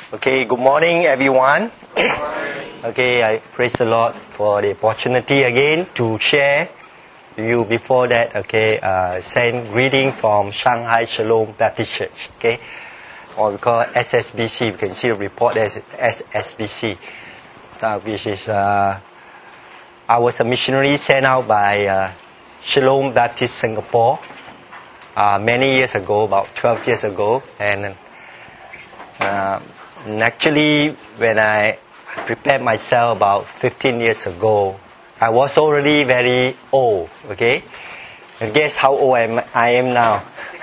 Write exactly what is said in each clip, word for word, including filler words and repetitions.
Okay, good morning everyone. Okay, I praise the Lord for the opportunity again to share with you. Before that, okay, uh, send greeting from Shanghai Shalom Baptist Church, okay, or we call S S B C. You can see the report as S S B C, uh, which is uh, I was a missionary sent out by uh, Shalom Baptist Singapore uh, many years ago, about twelve years ago, and uh, actually when I prepared myself about fifteen years ago, I was already very old. Okay, and guess how old I am, I am now?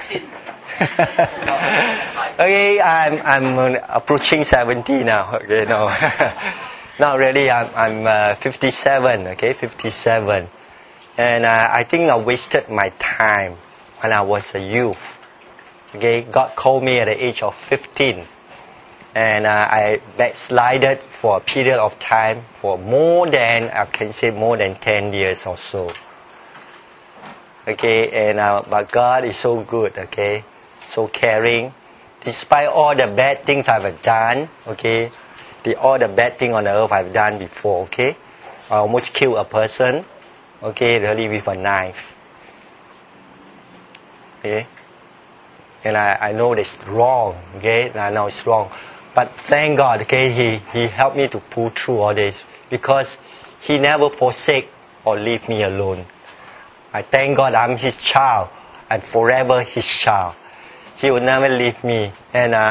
Okay, I'm I'm approaching seventy now. Okay, no, not really. I'm I'm uh, fifty-seven. Okay, fifty-seven, and uh, I think I wasted my time when I was a youth. Okay, God called me at the age of fifteen. And uh, I backslided for a period of time for more than, I can say more than ten years or so. Okay, and uh, but God is so good, okay, so caring. Despite all the bad things I've done, okay, the, all the bad things on the earth I've done before, okay, I almost killed a person, okay, really with a knife. Okay, and I, I know it's wrong, okay, and I know it's wrong. But thank God, okay, he, he helped me to pull through all this because He never forsake or leave me alone. I thank God I'm His child and forever His child. He will never leave me. And uh,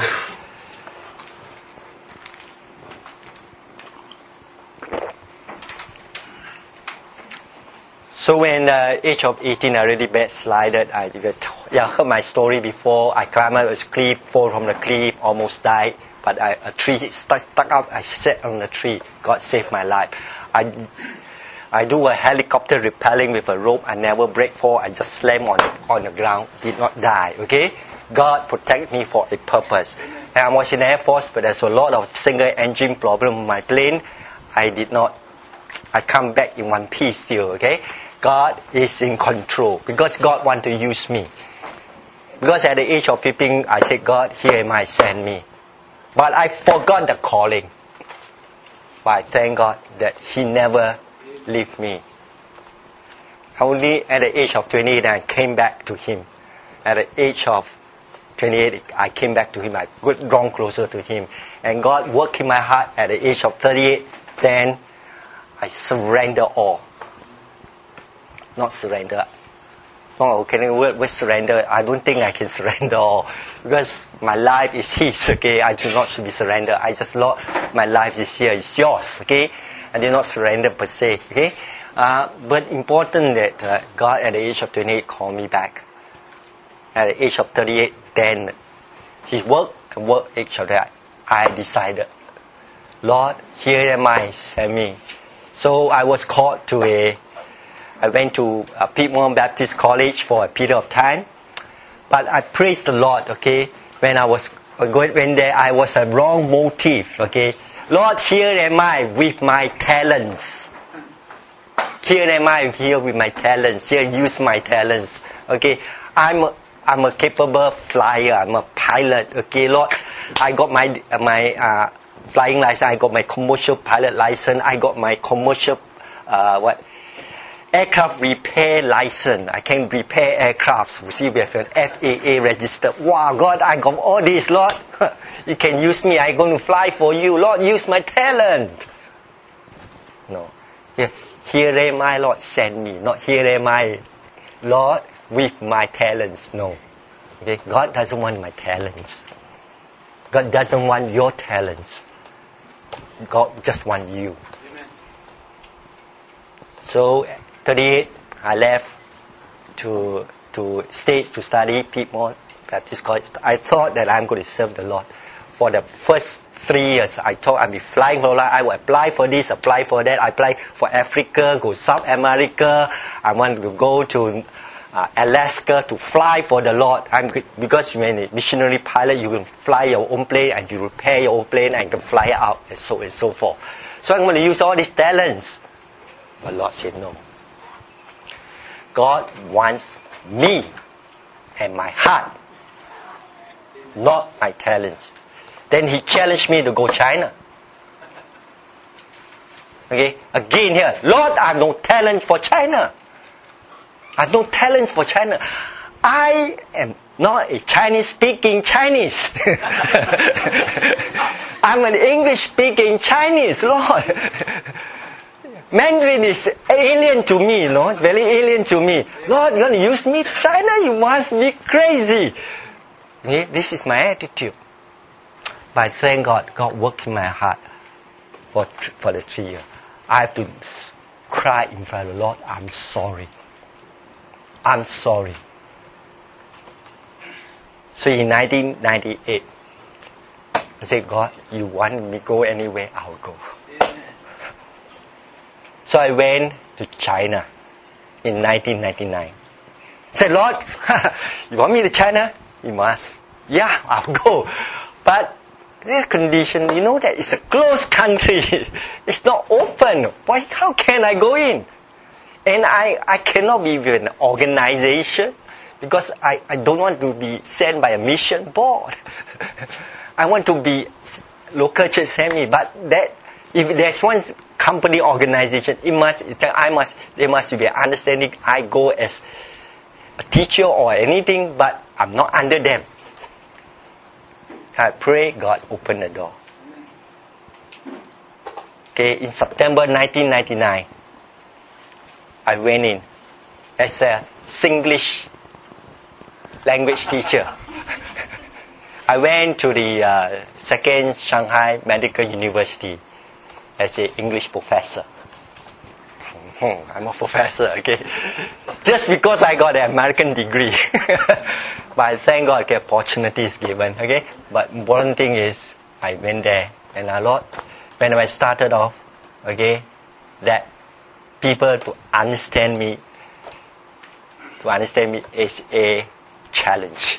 so when uh, age of eighteen, I already backslided. I yeah, heard my story before. I climbed up a cliff, fall from the cliff, almost died. But I, a tree stuck, stuck up, I sat on the tree. God saved my life. I, I do a helicopter rappelling with a rope. I never break fall. I just slam on the, on the ground. Did not die. Okay? God protect me for a purpose. And I was in the Air Force, but there's a lot of single engine problem with my plane. I did not. I come back in one piece still. Okay? God is in control because God want to use me. Because at the age of fifteen, I said, God, here am I, send me. But I forgot the calling. But I thank God that He never left me. Only at the age of twenty-eight, I came back to Him. At the age of twenty-eight, I came back to Him. I got drawn closer to Him. And God worked in my heart at the age of thirty-eight. Then I surrender all. Not surrender. Oh, can I work with surrender? I don't think I can surrender all. Because my life is His, okay? I do not should be surrender. I just, Lord, my life is here, it's yours, okay? I did not surrender per se, okay? Uh, but important that uh, God at the age of twenty-eight called me back. At the age of thirty-eight, then His work and work age of that, I decided, Lord, here am I, send me. So I was called to a I went to uh, Piedmont Baptist College for a period of time, but I praise the Lord. Okay, when I was going when there, I was a wrong motive. Okay, Lord, here am I with my talents. Here am I here with my talents. Here, use my talents. Okay, I'm a, I'm a capable flyer. I'm a pilot. Okay, Lord, I got my my uh, flying license. I got my commercial pilot license. I got my commercial uh, what. aircraft repair license. I can repair aircrafts. You see, we have an F A A registered. Wow, God, I got all this, Lord. You can use me. I'm going to fly for you. Lord, use my talent. No. Here, here am I, Lord, send me. Not here am I, Lord, with my talents. No. Okay? God doesn't want my talents. God doesn't want your talents. God just wants you. Amen. So, thirty-eight, I left to to States to study Piedmont Baptist College. I thought that I'm going to serve the Lord. For the first three years, I thought I'd be flying for life. I would apply for this, apply for that. I apply for Africa, go South America. I want to go to uh, Alaska to fly for the Lord. I'm because when a missionary pilot, you can fly your own plane and you repair your own plane and you can fly out and so and so forth. So I'm going to use all these talents. But Lord said no. God wants me and my heart, not my talents. Then he challenged me to go China. Okay, again here, Lord, I have no talent for China. I have no talent for China. I am not a Chinese speaking Chinese. I'm an English speaking Chinese, Lord. Mandarin is alien to me, you know, it's very alien to me. Lord, you're going to use me to China? You must be crazy. Okay? This is my attitude. But thank God, God worked in my heart for, for the three years. I have to cry in front of the Lord, I'm sorry. I'm sorry. So in nineteen ninety-eight, I said, God, you want me to go anywhere, I'll go. So I went to China in nineteen ninety-nine. I said, Lord, you want me to China? You must. Yeah, I'll go. But this condition, you know that it's a closed country. It's not open. Why? How can I go in? And I, I cannot be with an organization because I, I don't want to be sent by a mission board. I want to be local church send me. But that if there's one company organization, it must I must there must be an understanding. I go as a teacher or anything, but I'm not under them. I pray God open the door. Okay, in September nineteen ninety-nine, I went in as a Singlish language teacher. I went to the uh, second Shanghai Medical University as an English professor. I'm a professor, okay? Just because I got an American degree. But thank God, okay, opportunity is given, okay? But important thing is, I went there, and a lot, when I started off, okay, that people to understand me, to understand me is a challenge.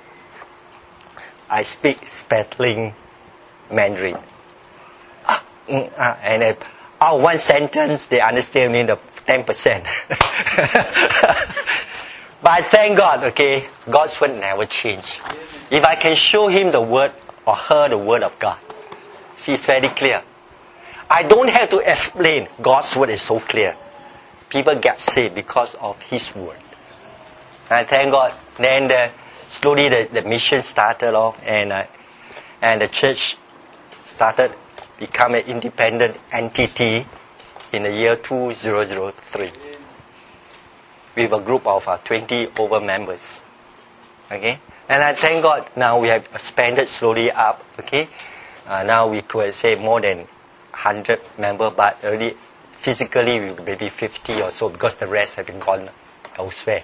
I speak spattering Mandarin. Ah, mm, ah, and uh, oh, one sentence, they understand me the ten percent. But thank God, okay, God's word never change. If I can show him the word or her the word of God, she's very clear. I don't have to explain. God's word is so clear. People get saved because of his word. And thank God. Then the, slowly the, the mission started off, and uh, and the church started become an independent entity in the year two thousand three. With a group of uh, twenty over members. Okay? And I thank God now we have expanded slowly up. Okay? Uh, now we could say more than one hundred members, but already physically we maybe fifty or so because the rest have been gone elsewhere.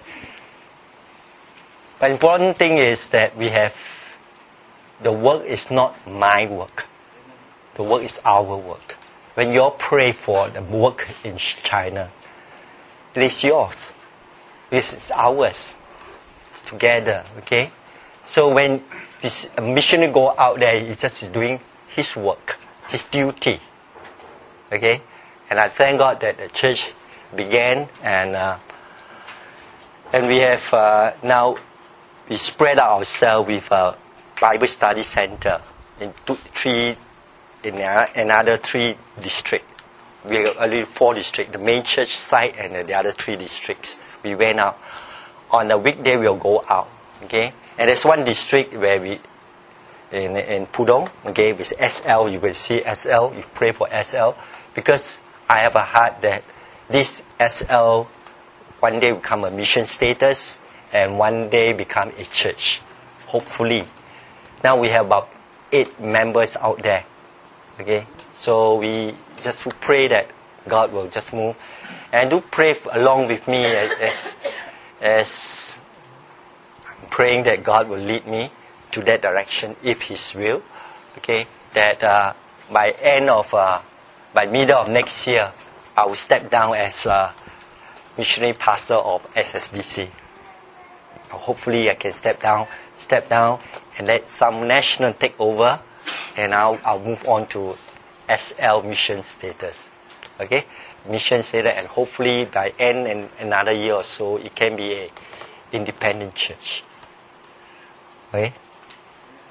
But important thing is that we have, the work is not my work. The work is our work. When you pray for the work in China, it is yours. This is ours. Together, okay? So when a missionary go out there, he's just doing his work, his duty. Okay? And I thank God that the church began, and uh, and we have uh, now, we spread out ourselves with a Bible study center in two, three, in another three districts. We have only four districts, the main church site and the other three districts. We went out. On the weekday, we'll go out. Okay? And there's one district where we, in, in Pudong, okay, with S L, you will see S L, you pray for S L, because I have a heart that this S L one day become a mission status, and one day become a church. Hopefully. Now we have about eight members out there. Okay? So we just to pray that God will just move. And do pray along with me as, as, as I'm praying that God will lead me to that direction if His will. Okay? That uh, by end of, uh, by middle of next year, I will step down as a missionary pastor of S S B C. Hopefully I can step down, step down and let some national take over, and I'll, I'll move on to S L mission status. Okay? Mission status, and hopefully by end in another year or so, it can be a independent church. Okay?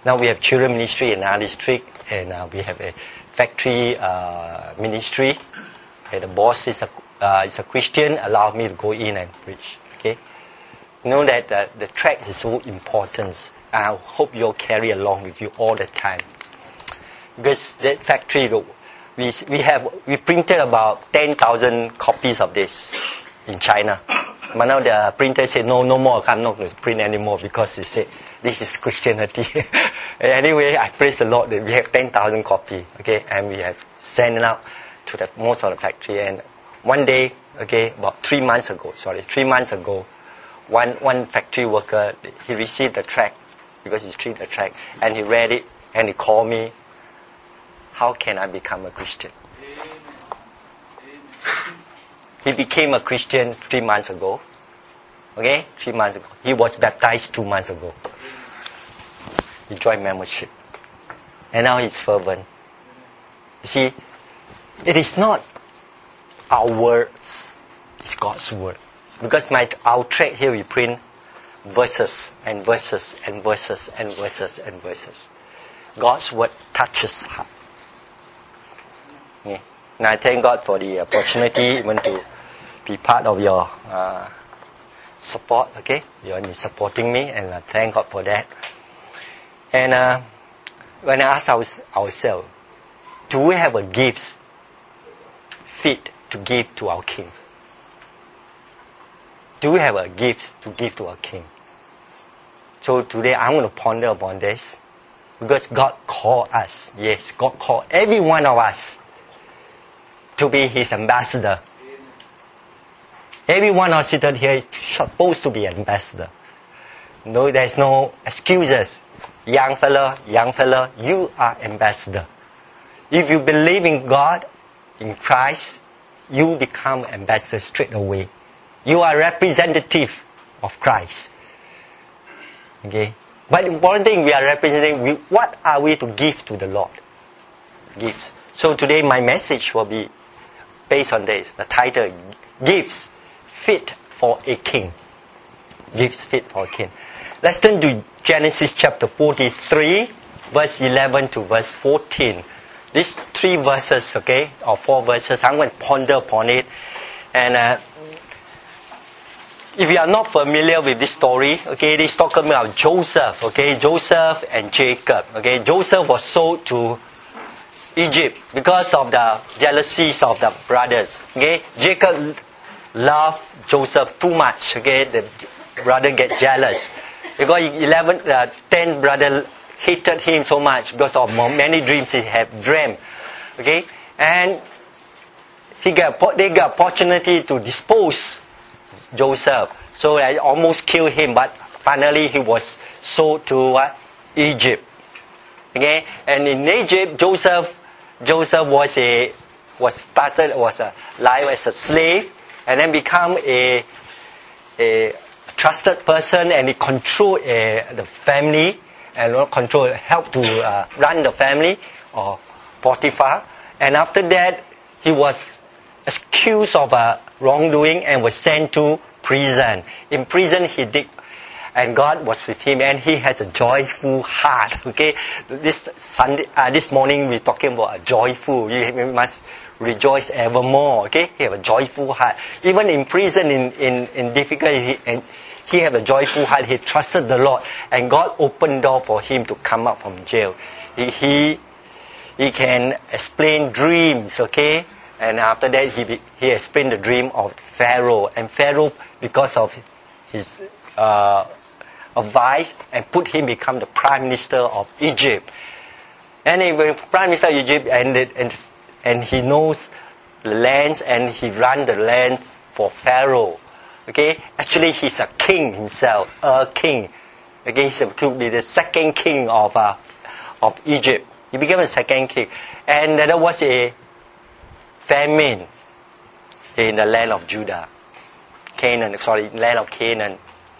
Now we have children ministry in our district, and uh, we have a factory uh, ministry. And the boss is a uh, is a Christian. Allow me to go in and preach. Okay, know that uh, the tract is so important. I hope you'll carry along with you all the time. Because that factory, we we have we printed about ten thousand copies of this in China. But now the printer said, no, no more. I'm not going to print anymore because they said this is Christianity. Anyway, I praise the Lord that we have ten thousand copies, okay, and we have sent it out to the most of the factory. And one day, okay, about three months ago, sorry, three months ago, one one factory worker, he received the tract because he's read the tract, and he read it, and he called me. How can I become a Christian? He became a Christian three months ago. Okay, three months ago. He was baptized two months ago. He joined membership. And now he's fervent. You see, it is not our words, it's God's word. Because my our tract here we print verses and verses and verses and verses and verses. God's word touches heart. Okay. And I thank God for the opportunity even to be part of your uh, support, okay? You're supporting me, and I thank God for that. And uh, when I ask our, ourselves, do we have a gift fit to give to our King? Do we have a gift to give to our King? So today I'm going to ponder upon this, because God called us, yes, God called every one of us to be His ambassador. Every one of us seated here is supposed to be an ambassador. No, there's no excuses. Young fella, young fella, you are ambassador. If you believe in God, in Christ, you become ambassador straight away. You are representative of Christ. Okay? But the important thing, we are representing, we, what are we to give to the Lord? Gifts. So today my message will be based on this. The title, Gifts Fit for a King. Gifts fit for a king. Let's turn to Genesis chapter forty-three, verse eleven to verse fourteen. These three verses, okay, or four verses, I'm going to ponder upon it. And uh, if you are not familiar with this story, okay, this talking about Joseph, okay, Joseph and Jacob. Okay, Joseph was sold to Egypt because of the jealousies of the brothers. Okay, Jacob loved Joseph too much. Okay, the brother get jealous because eleven, uh, ten brother hated him so much because of many dreams he had dreamed. Okay, and he got they got opportunity to dispose Joseph, so I almost killed him. But finally, he was sold to what? Egypt. Okay, and in Egypt, Joseph Joseph was a was started was a life as a slave, and then become a a trusted person, and he controlled uh, the family and not control help to uh, run the family or Potiphar. And after that, he was accused of uh, wrongdoing and was sent to prison. In prison, he did. And God was with him, and he has a joyful heart. Okay, this Sunday, uh, this morning we're talking about a joyful. You must rejoice evermore. Okay, he have a joyful heart. Even in prison, in in, in difficulty, he, and he have a joyful heart. He trusted the Lord, and God opened door for him to come out from jail. He he, he can explain dreams. Okay, and after that he he explained the dream of Pharaoh, and Pharaoh, because of his uh, advice, and put him become the prime minister of Egypt. And he was prime minister of Egypt, and and and he knows the lands, and he ran the land for Pharaoh. Okay, actually he's a king himself, a king. Okay, he could be the second king of uh, of Egypt. He became the second king, and there was a famine in the land of Judah, Canaan. Sorry, land of Canaan.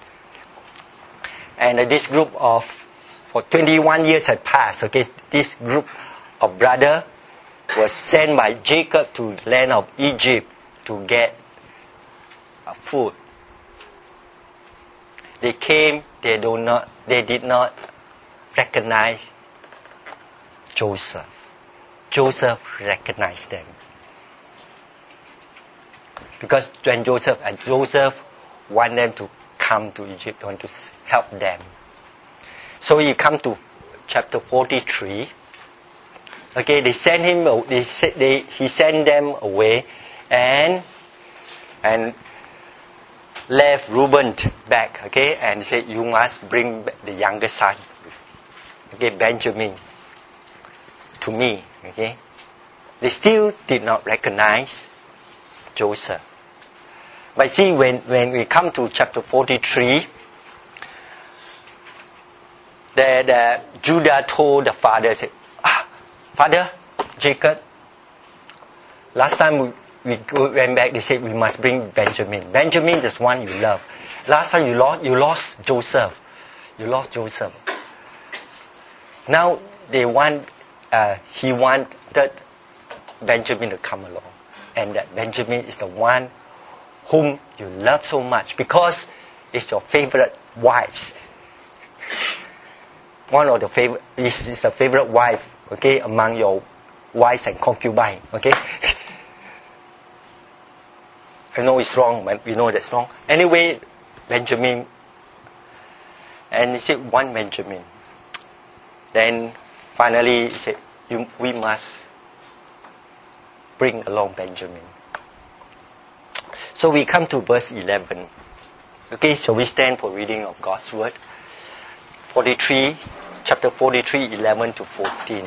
And uh, this group of, for twenty-one years had passed, okay, this group of brother was sent by Jacob to the land of Egypt to get uh, food. They came, they do not, they did not recognized Joseph. Joseph recognized them. Because when Joseph and Joseph want them to come to Egypt, want to help them. So he come to chapter forty-three. Okay, they send him. They, they he sent them away, and and left Reuben back. Okay, and said you must bring the younger son. Okay, Benjamin to me. Okay, they still did not recognize Joseph. But see, when, when we come to chapter forty-three, the, the Judah told the father, said, ah, Father, Jacob, last time we, we went back, they said we must bring Benjamin. Benjamin is one you love. Last time you lost, you lost Joseph. You lost Joseph. Now they want, uh, he wanted Benjamin to come along. And that Benjamin is the one whom you love so much because it's your favorite wives. One of the favorite is, is a favorite wife, okay, among your wives and concubines, okay. I know it's wrong, but we know that's wrong. Anyway, Benjamin, and he said one Benjamin. Then finally he said, you, we must bring along Benjamin. So we come to verse eleven. Okay, so we stand for reading of God's word. forty-three, chapter forty-three, eleven to fourteen.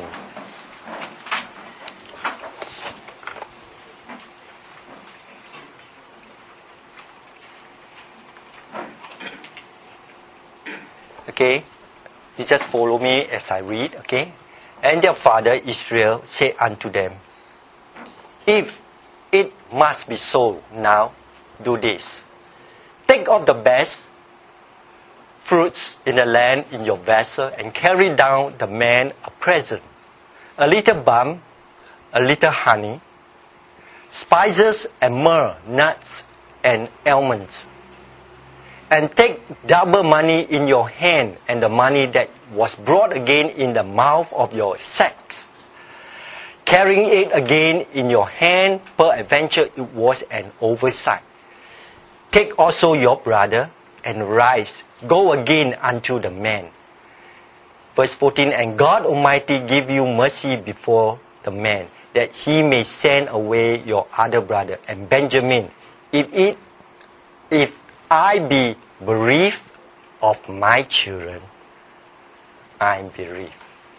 Okay, you just follow me as I read, okay? And their father Israel said unto them, if it must be so now, do this. Take of the best fruits in the land in your vessel and carry down the man a present, a little balm, a little honey, spices and myrrh, nuts and almonds. And take double money in your hand and the money that was brought again in the mouth of your sacks, carrying it again in your hand, peradventure it was an oversight. Take also your brother and rise, go again unto the man. Verse fourteen, and God Almighty give you mercy before the man, that he may send away your other brother and Benjamin. If it, if I be bereaved of my children, I am bereaved.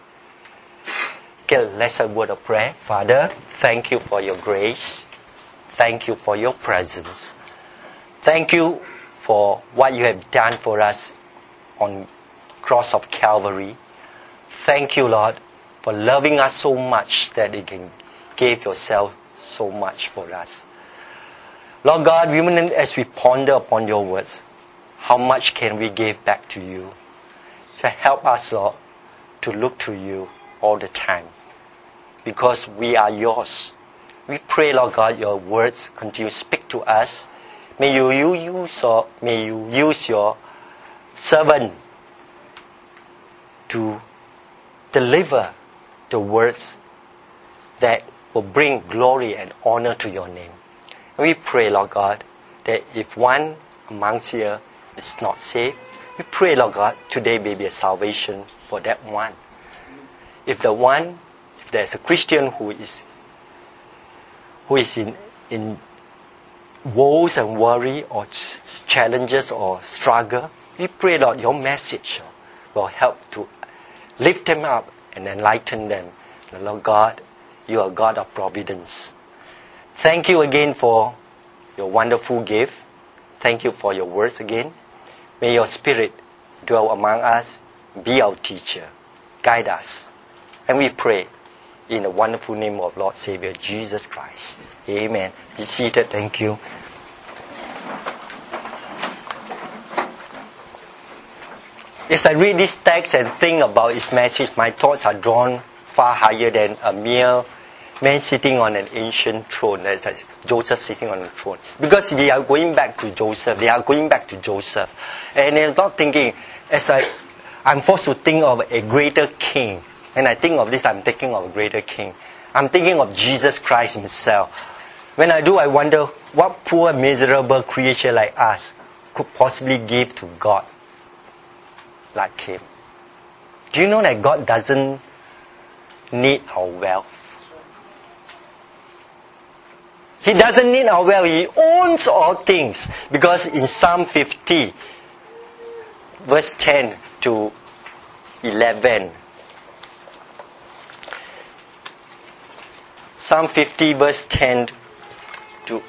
Okay, let's have a word of prayer. Father, thank you for your grace. Thank you for your presence. Thank you for what you have done for us on cross of Calvary. Thank you, Lord, for loving us so much that you can give yourself so much for us. Lord God, as we ponder upon your words, how much can we give back to you? So help us, Lord, to look to you all the time, because we are yours. We pray, Lord God, your words continue to speak to us. May you use your, may you use your servant to deliver the words that will bring glory and honor to your name. And we pray, Lord God, that if one amongst here is not saved, we pray, Lord God, today may be a salvation for that one. If the one, if there's a Christian who is who is in in woes and worry or ch- challenges or struggle, we pray, Lord, your message will help to lift them up and enlighten them. And Lord God, you are God of providence. Thank you again for your wonderful gift. Thank you for your words again. May your Spirit dwell among us, be our teacher, guide us. And we pray in the wonderful name of Lord Savior Jesus Christ. Amen. Be seated. Thank you. As I read this text and think about its message, my thoughts are drawn far higher than a mere man sitting on an ancient throne. That's like Joseph sitting on a throne. Because they are going back to Joseph. They are going back to Joseph. And they're not thinking, as I I'm forced to think of a greater king. When I think of this, I'm thinking of a greater king. I'm thinking of Jesus Christ himself. When I do, I wonder what poor, miserable creature like us could possibly give to God like him. Do you know that God doesn't need our wealth? He doesn't need our wealth. He owns all things. Because in Psalm fifty, verse ten to eleven, Psalm fifty, verse ten to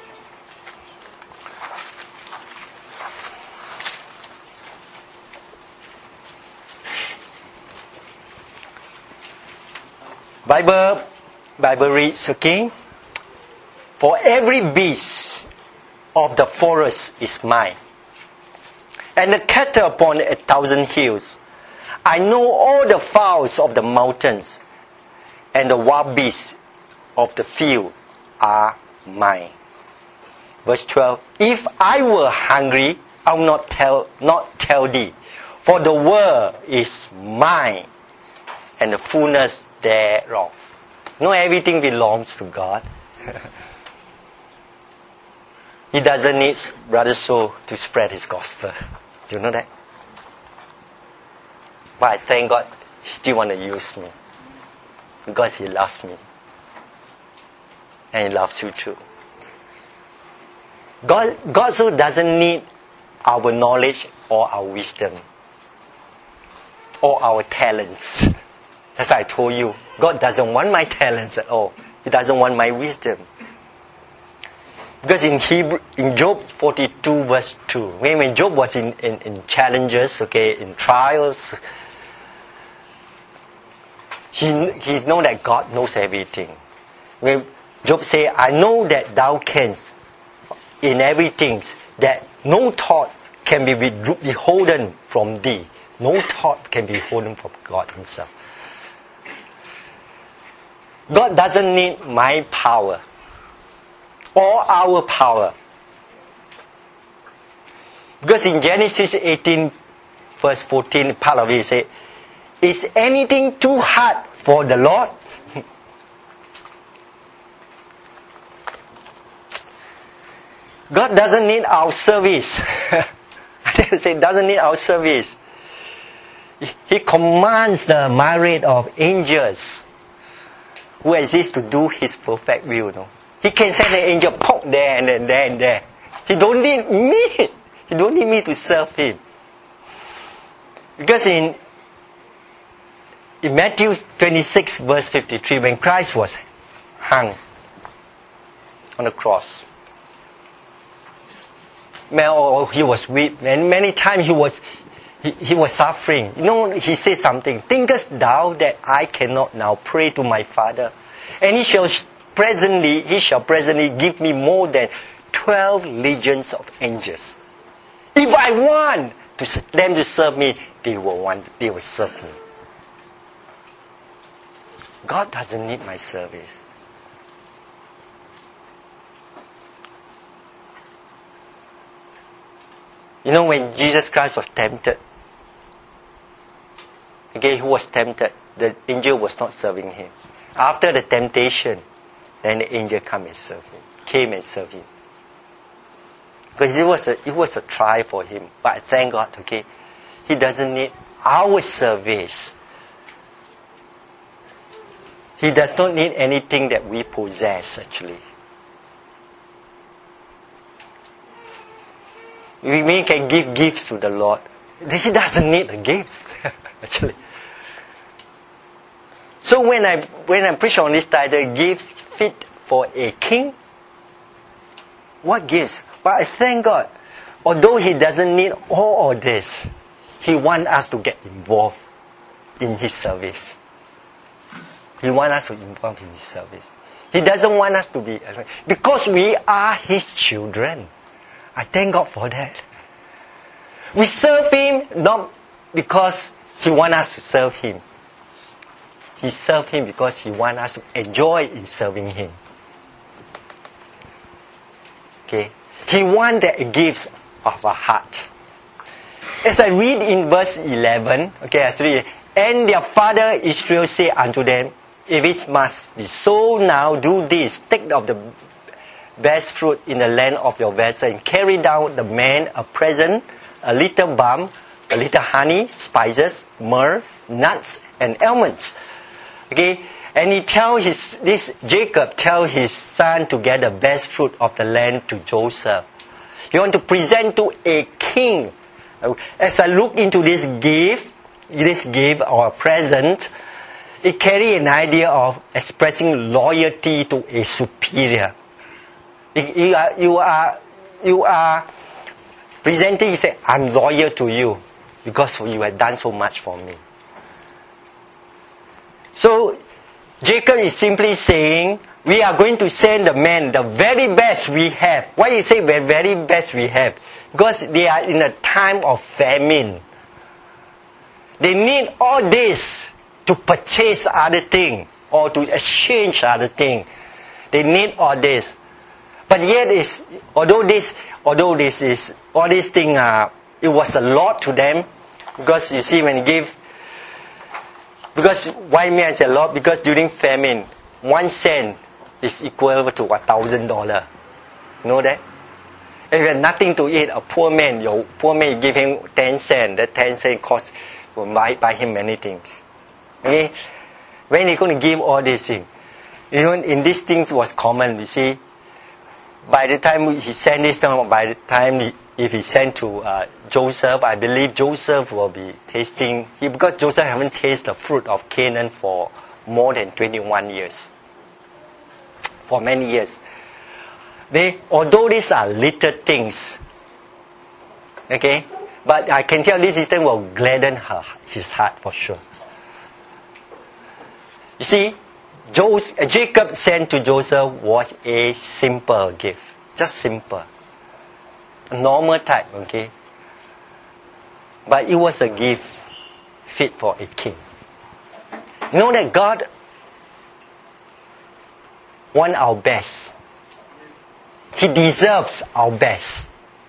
Bible, Bible reads again. For every beast of the forest is mine, and the cattle upon a thousand hills. I know all the fowls of the mountains, and the wild beasts of the field are mine. Verse twelve. If I were hungry, I will not tell, not tell thee, for the world is mine, and the fullness thereof. No, everything belongs to God. He doesn't need Brother So to spread his gospel. Do you know that? But I thank God he still want to use me. Because he loves me. And he loves you too. God, God so doesn't need our knowledge or our wisdom. Or our talents. As I told you, God doesn't want my talents at all. He doesn't want my wisdom. Because in Hebrew, in Job forty-two verse two, when, when Job was in, in, in challenges, okay, in trials, he he know that God knows everything. When Job say, I know that thou canst in everything, that no thought can be withholden from thee. No thought can be withholden from God himself. God doesn't need my power or our power. Because in Genesis eighteen, verse fourteen, part of it says, is anything too hard for the Lord? God doesn't need our service. I didn't say doesn't need our service. He commands the myriad of angels who exist to do His perfect will. No? He can send an angel poke there and then there and there. He don't need me. He don't need me to serve Him. Because in, in Matthew twenty-six verse fifty-three, when Christ was hung on the cross, he was weak, and many times he was he, he was suffering. You know, he said something. Thinkest thou that I cannot now pray to my Father, and he shall presently he shall presently give me more than twelve legions of angels. If I want to them to serve me, they will want they will serve me. God doesn't need my service. You know, when Jesus Christ was tempted, okay, he was tempted. The angel was not serving him. After the temptation, then the angel came and served him. Came and served him. Because it was a it was a trial for him. But I thank God, okay, He doesn't need our service. He does not need anything that we possess, actually. We can give gifts to the Lord. He doesn't need the gifts, actually. So when I when I preach on this title, gifts fit for a king, what gifts? But I thank God, although He doesn't need all of this, He wants us to get involved in His service. He wants us to involve in His service. He doesn't want us to be, because we are His children. I thank God for that. We serve Him not because He wants us to serve Him. He serves Him because He wants us to enjoy in serving Him. Okay? He wants the gifts of our heart. As I read in verse eleven, okay, I read, and their father Israel said unto them, if it must be so now, do this, take of the best fruit in the land of your vessel, and carry down the man a present, a little balm, a little honey, spices, myrrh, nuts, and almonds. Okay, and he tell his this Jacob tell his son to get the best fruit of the land to Joseph. He want to present to a king. As I look into this gift, this gift or present, it carry an idea of expressing loyalty to a superior. You are, you are, you are presenting, you say, I'm loyal to you because you have done so much for me. So, Jacob is simply saying, we are going to send the men the very best we have. Why you say the very best we have? Because they are in a time of famine. They need all this to purchase other things or to exchange other things. They need all this. But yet, is although this, although this is all these things, uh, it was a lot to them, because you see when you give, because why me I say a lot? Because during famine, one cent is equal to a thousand dollar. You know that? If you have nothing to eat, a poor man, your poor man, you give him ten cents. That ten cents cost will buy buy him many things. Okay, when he going to give all these things, even in these things was common. You see. By the time he sent this down, by the time he, if he sent to uh, Joseph, I believe Joseph will be tasting, he, because Joseph haven't tasted the fruit of Canaan for more than twenty-one years. For many years. They, although these are little things, okay, but I can tell this thing will gladden her, his heart for sure. You see, Joseph, Jacob sent to Joseph was a simple gift, just simple, a normal type, okay. But it was a gift fit for a king. You know that God wants our best. He deserves our best.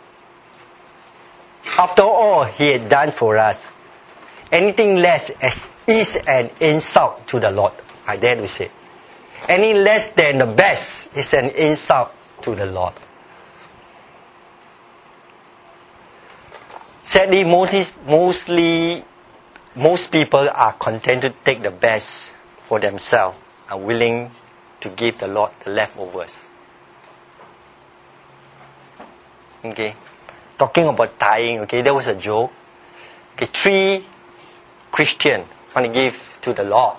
After all He had done for us, anything less is an insult to the Lord. I dare to say. Any less than the best is an insult to the Lord. Sadly, mostly, mostly, most people are content to take the best for themselves and willing to give the Lord the leftovers. Okay, talking about tithing. Okay, there was a joke. Okay, three Christians want to give to the Lord.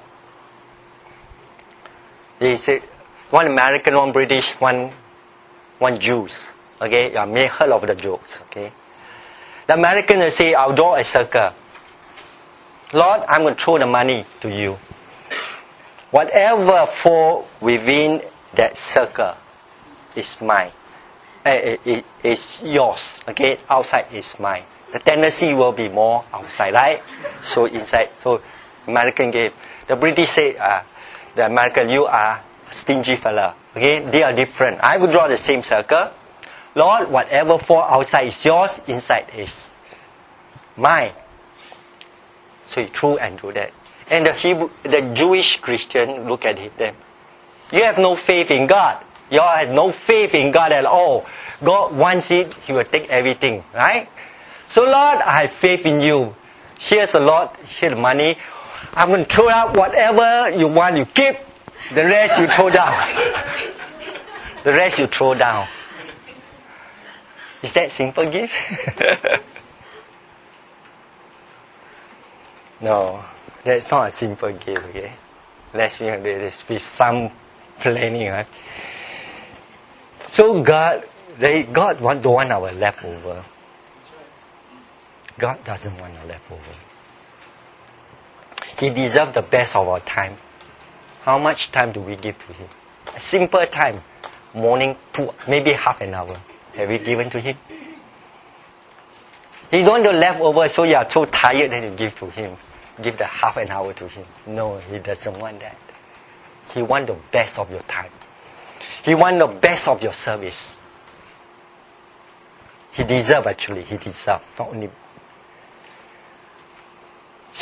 They say one American, one British, one one Jews. Okay, you may have heard of the jokes. Okay, the American will say, "I'll draw a circle. Lord, I'm going to throw the money to you. Whatever fall within that circle is mine. Uh, it, it's yours. Okay, outside is mine. The tendency will be more outside, right? So inside. So American gave. The British say." Uh, The American, you are a stingy fella. Okay, they are different. I would draw the same circle. Lord, whatever fall outside is yours, inside is mine. So he threw and do that. And the Hebrew, the Jewish Christian look at them. You have no faith in God. You have no faith in God at all. God wants it, He will take everything, right? So Lord, I have faith in you. Here's a lot. Here's the money. I'm going to throw out whatever you want, you keep. The rest you throw down. The rest you throw down. Is that simple gift? No, that's not a simple gift, okay? Let's be honest, with some planning, right? So God, they, God want, don't want our leftover. God doesn't want our leftover. He deserves the best of our time. How much time do we give to Him? A simple time. Morning, two, maybe half an hour. Have we given to Him? He don't want the leftover, so you are so tired that you give to Him. Give the half an hour to Him. No, He doesn't want that. He wants the best of your time. He wants the best of your service. He deserves actually. He deserves. Not only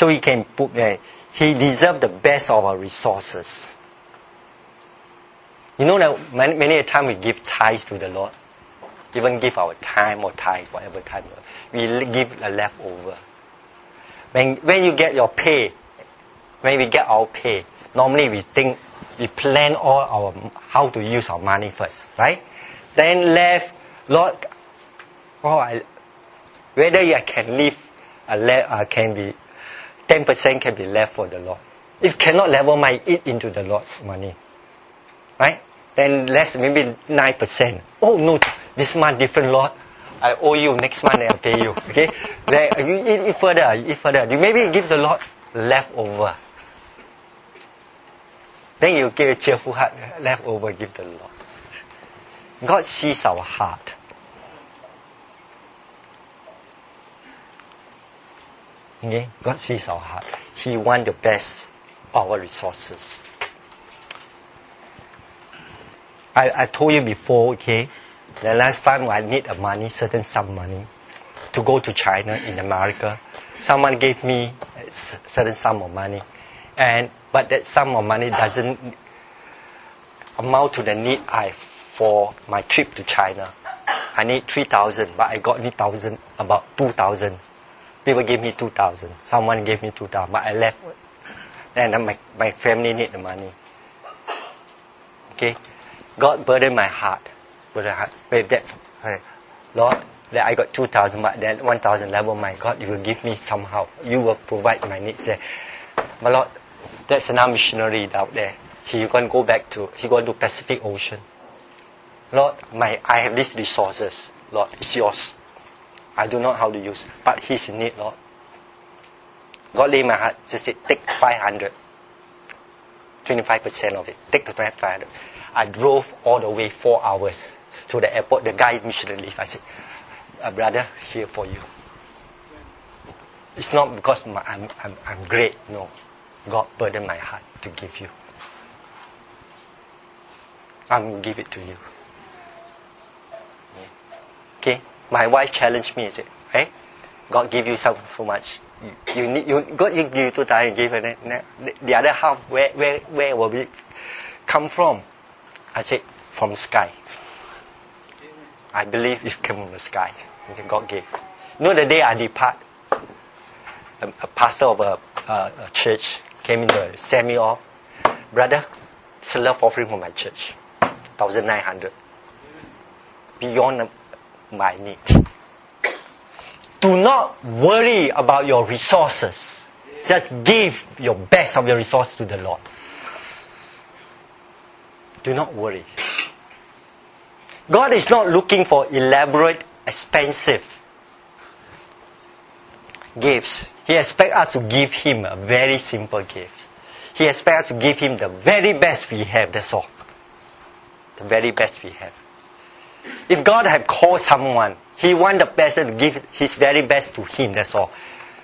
so he can put there. He deserves the best of our resources. You know that many, many a time we give tithes to the Lord, even give our time or tithe, whatever time, we give a leftover. When when you get your pay, when we get our pay, normally we think, we plan all our how to use our money first, right? Then left, Lord, oh, I, whether I can leave, a le- uh, can be ten percent can be left for the Lord. If cannot, level might eat into the Lord's money, right? Then less, maybe nine percent. Oh no, this month different, Lord. I owe you, next month I'll pay you. Okay? Then you eat, eat further, eat further. You maybe give the Lord leftover. Then you give a cheerful heart, leftover, give the Lord. God sees our heart. Okay? God sees our heart. He wants the best of our resources. I, I told you before, okay, the last time I need a money, certain sum of money, to go to China in America. Someone gave me a certain sum of money, and but that sum of money doesn't amount to the need I for my trip to China. I need three thousand, but I got need thousand, about two thousand. People gave me two thousand. Someone gave me two thousand, but I left. And my my family need the money. Okay. God burdened my heart with the heart. With that, Lord, that I got two thousand, but then one thousand level, my God, you will give me somehow. You will provide my needs there. But Lord, there's another missionary out there. He going to go back to, he going to Pacific Ocean. Lord, my I have these resources. Lord, it's yours. I don't know how to use, but he's in need, Lord. God laid my heart, just said, take five hundred. twenty-five percent of it. Take the five hundred. I drove all the way four hours to the airport. The guy missionary leave. I said, uh, brother, here for you. It's not because my, I'm, I'm, I'm great. No. God burdened my heart to give you. I'm going to give it to you. Okay? My wife challenged me. Said, hey, God give you so, so much. You, you need, you, God you give you two times, give it. The other half, where, where, where will it come from? I said, from the sky. I believe it came from the sky. God gave. You know, the day I depart, a, a pastor of a, a, a church came in to send me off. Brother, it's a love offering for my church. one thousand nine hundred. Beyond my need. Do not worry about your resources. Just give your best of your resources to the Lord. Do not worry. God is not looking for elaborate, expensive gifts. He expects us to give Him a very simple gift. He expects us to give Him the very best we have, that's all. The very best we have. If God had called someone, He wants the person to give His very best to Him, that's all.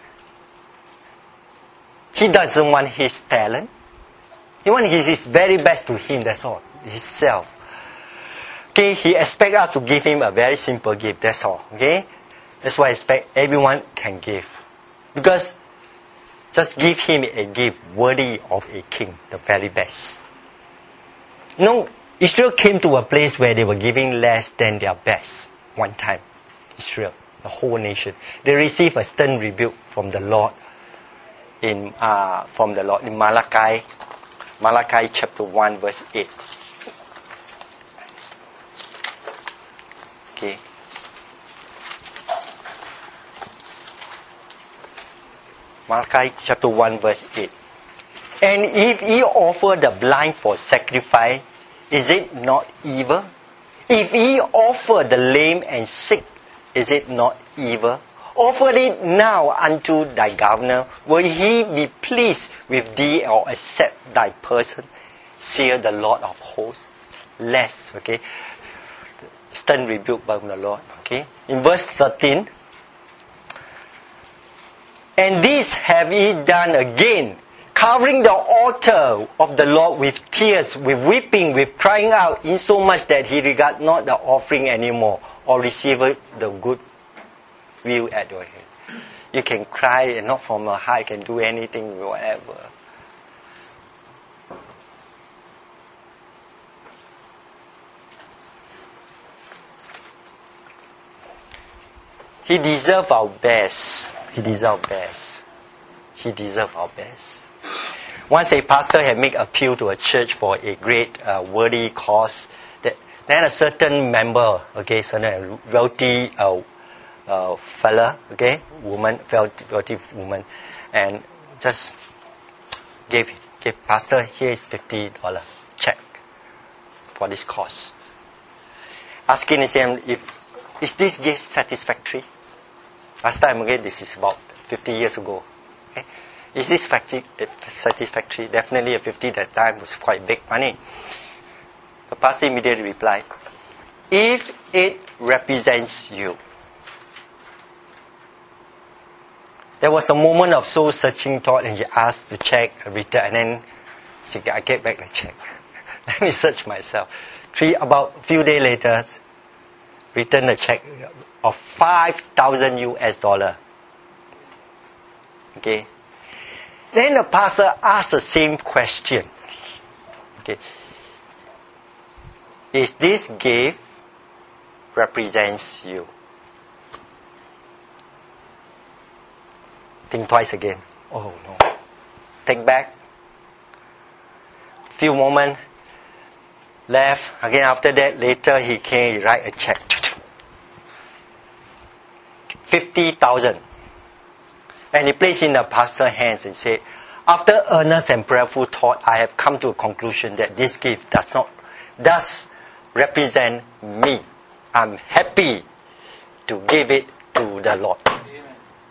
He doesn't want His talent. He wants His, his very best to Him, that's all. Himself. Okay, He expects us to give Him a very simple gift, that's all. Okay? That's why I expect everyone can give. Because just give Him a gift worthy of a king, the very best. You know, Israel came to a place where they were giving less than their best one time. Israel, the whole nation. They received a stern rebuke from the Lord in uh, from the Lord in Malachi, Malachi chapter one verse eight. Okay. Malachi chapter one verse eight. And if ye offer the blind for sacrifice, is it not evil? If ye offer the lame and sick, is it not evil? Offer it now unto thy governor. Will he be pleased with thee or accept thy person? Saith the Lord of hosts. Less, okay? Stern rebuke by the Lord, okay? In verse thirteen, and this have ye done again, covering the altar of the Lord with tears, with weeping, with crying out, insomuch that He regard not the offering anymore, or receive the good will at your hand. You can cry and not from your heart. You can do anything, whatever. He deserves our best. He deserves our best. He deserves our best. Once a pastor had made appeal to a church for a great uh, worthy cause, that, then a certain member, okay, certain wealthy uh, uh, fella, okay, woman, wealthy, wealthy woman, and just gave gave pastor, here is fifty dollar check for this cause. Asking him if is this gift satisfactory? Last time again, this is about fifty years ago. Okay? Is this satisfactory? Definitely, a fifty that time was quite big money. The pastor immediately replied, "If it represents you." There was a moment of soul-searching thought, and he asked to check, return, and then he said, "I get back the check." Let me search myself. Three about a few days later, returned a check of five thousand U S dollar. Okay. Then the pastor asked the same question. Okay. Is this gift represents you? Think twice again. Oh no. Take back. Few moments left. Again after that, later he came, he write a check. Fifty thousand. And he placed in the pastor's hands and said, "After earnest and prayerful thought, I have come to a conclusion that this gift does not does represent me. I'm happy to give it to the Lord." Amen.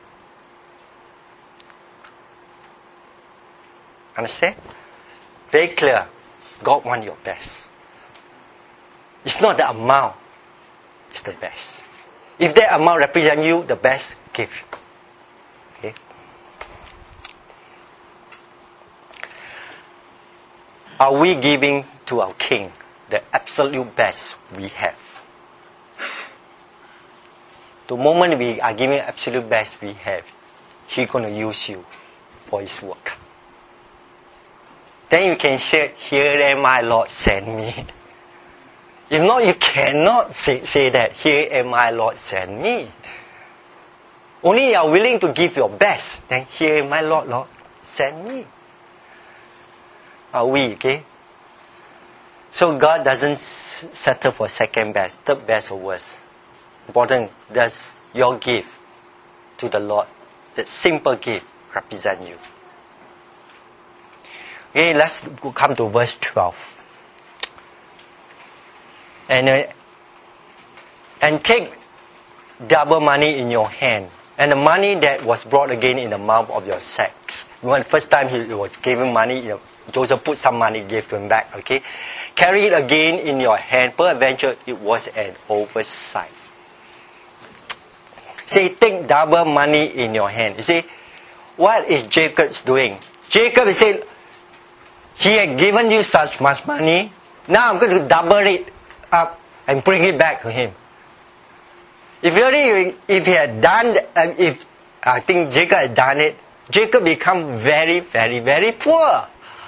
Understand? Very clear. God wants your best. It's not the amount, it's the best. If that amount represents you, the best, give. Okay? Are we giving to our King the absolute best we have? The moment we are giving absolute best we have, He's going to use you for His work. Then you can say, "Here am I, Lord, send me." If not, you cannot say, say that, "Here am I, Lord, send me." Only you are willing to give your best, then "Here am I, Lord, Lord, send me." Are we, okay? So God doesn't settle for second best, third best or worse. Important, does your gift to the Lord, that simple gift, represent you? Okay, let's come to verse twelve. And uh, and take double money in your hand, and the money that was brought again in the mouth of your sacks. When the first time he was giving money, you know, Joseph put some money, gave to him back. Okay, carry it again in your hand. Peradventure, it was an oversight. Say, take double money in your hand. You see, what is Jacob doing? Jacob is saying, he had given you such much money. Now I'm going to double it up and bring it back to him. If really, if he had done, uh, if I think Jacob had done it, Jacob become very, very, very poor,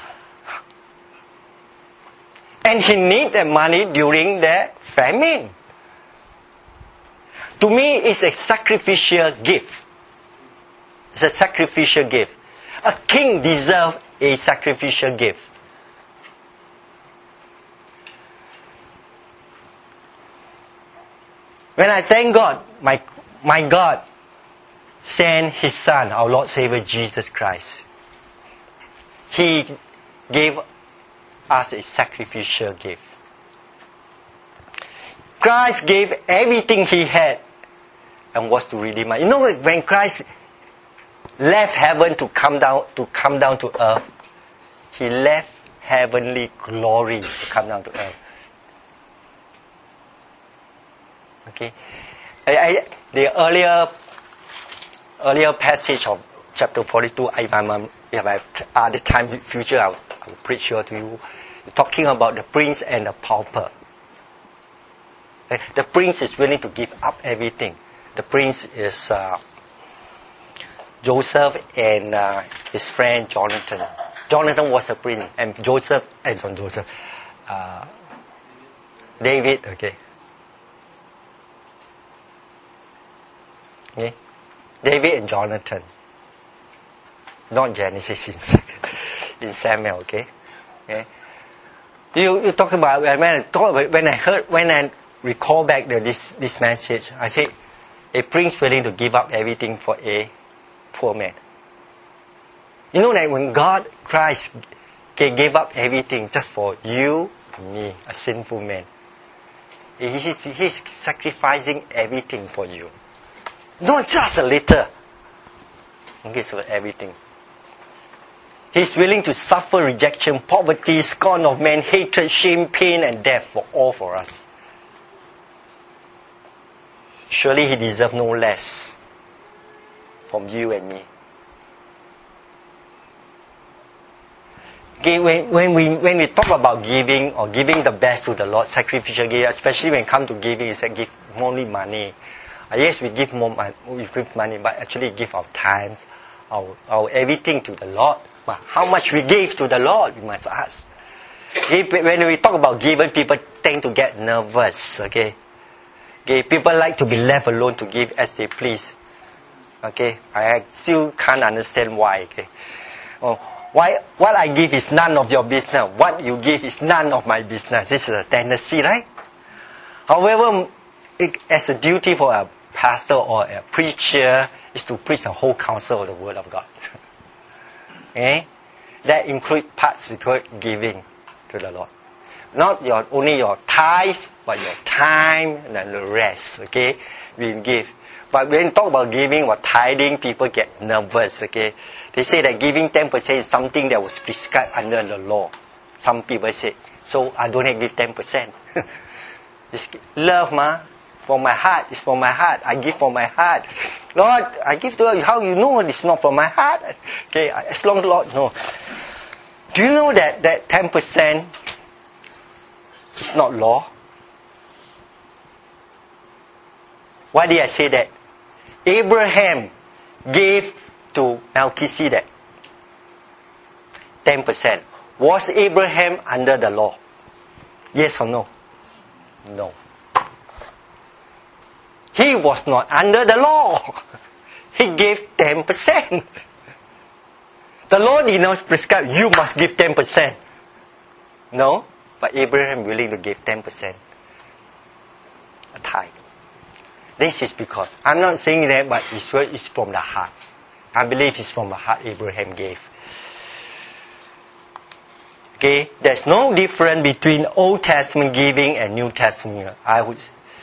and he need the money during the famine. To me, it's a sacrificial gift. It's a sacrificial gift. A king deserves a sacrificial gift. When I thank God, my, my God sent His Son, our Lord Savior Jesus Christ. He gave us a sacrificial gift. Christ gave everything He had and was to redeem us. You know, when Christ left heaven to come down to come down to earth, He left heavenly glory to come down to earth. Okay, I, I, the earlier earlier passage of chapter forty-two, I, I'm, if I have other time in future, I'll, I'll preach here to you. Talking about the prince and the pauper. The prince is willing to give up everything. The prince is uh, Joseph and uh, his friend Jonathan. Jonathan was a prince, and Joseph, and John Joseph, uh, David, okay. okay. David and Jonathan. Not Genesis, in, in Samuel, okay. okay. You you talk about when I talk about, when I heard when I recall back the, this this message, I say a prince willing to give up everything for a poor man. You know that when God Christ gave up everything just for you and me, a sinful man, he's, he's sacrificing everything for you, not just a little. He's for everything. He's willing to suffer rejection, poverty, scorn of men, hatred, shame, pain, and death for all for us. Surely he deserves no less from you and me. Okay, when, when, we, when we talk about giving or giving the best to the Lord, sacrificial giving, especially when it comes to giving, it's like give only money. Uh, yes, we give more money, we give money, but actually give our time, our, our everything to the Lord. But how much we give to the Lord, we must ask. Okay, when we talk about giving, people tend to get nervous. Okay, okay, people like to be left alone to give as they please. Okay, I still can't understand why. Okay, oh. Why, what I give is none of your business. What you give is none of my business. This is a tendency, right? However, it, as a duty for a pastor or a preacher is to preach the whole counsel of the Word of God. Okay? That includes parts include giving to the Lord. Not your only your tithes, but your time and the rest. Okay? We give. But when you talk about giving or tithing, people get nervous. Okay? They say that giving ten percent is something that was prescribed under the law. Some people say, so I don't have to give ten percent. It's love, ma. From my heart. It's from my heart. I give from my heart. Lord, I give to you. How you know it's not from my heart? Okay, as long as Lord knows. Do you know that, that ten percent is not law? Why did I say that? Abraham gave to Melchizedek ten percent. Was Abraham under the law? Yes or no? No. He was not under the law. He gave ten percent. The law did not prescribe you must give ten percent. No, but Abraham willing to give ten percent. A tithe. This is because, I'm not saying that, but it's, it's from the heart. I believe it's from the heart Abraham gave. Okay, there's no difference between Old Testament giving and New Testament. I would.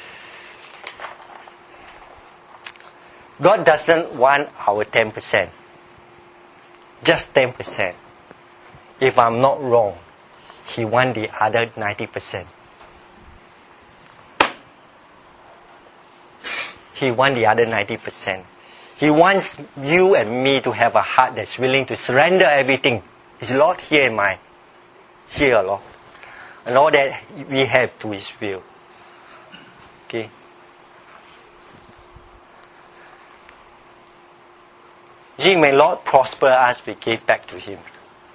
God doesn't want our ten percent. Just ten percent. If I'm not wrong, He wants the other ninety percent. He wants the other ninety percent. He wants you and me to have a heart that's willing to surrender everything. Is Lord, here am I. Here, Lord. And all that we have to His will. Okay. Gee, may Lord prosper us, we give back to Him.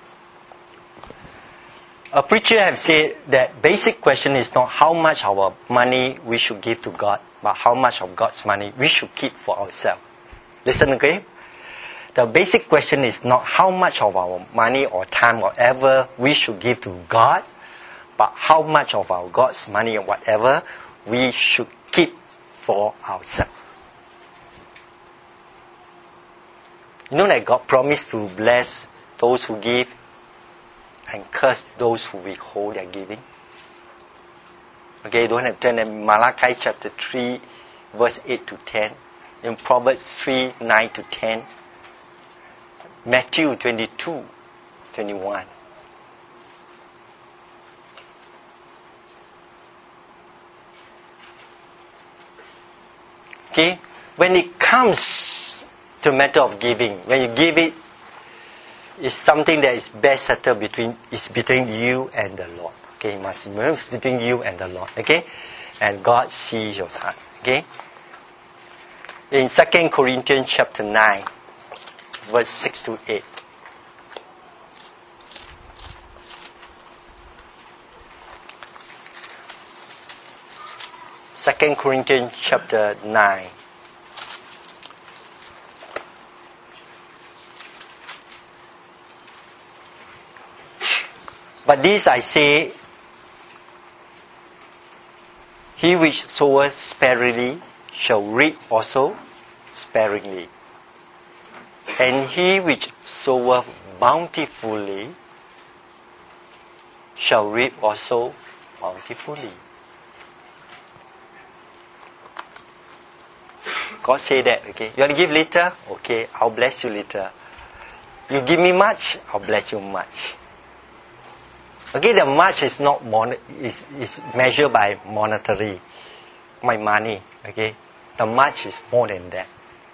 A preacher have said that basic question is not how much our money we should give to God, but how much of God's money we should keep for ourselves. Listen again. The basic question is not how much of our money or time, whatever, we should give to God, but how much of our God's money or whatever we should keep for ourselves. You know that God promised to bless those who give and curse those who withhold their giving. Okay, you don't have to turn in Malachi chapter three, verse eight to ten. In Proverbs three, nine to ten. Matthew twenty-two, twenty-one. Okay, when it comes to a matter of giving, when you give it, it's something that is best settled between, is between you and the Lord. Okay, it must be between you and the Lord. Okay, and God sees your heart. Okay. In Second Corinthians chapter nine, verse six to eight. Second Corinthians chapter nine. But this I say, he which soweth sparingly shall reap also sparingly, and he which soweth bountifully shall reap also bountifully. God say that, okay? You want to give little? Okay, I'll bless you little. You give me much, I'll bless you much. Okay, the much is not mon- is, is measured by monetary, my money, okay? The much is more than that.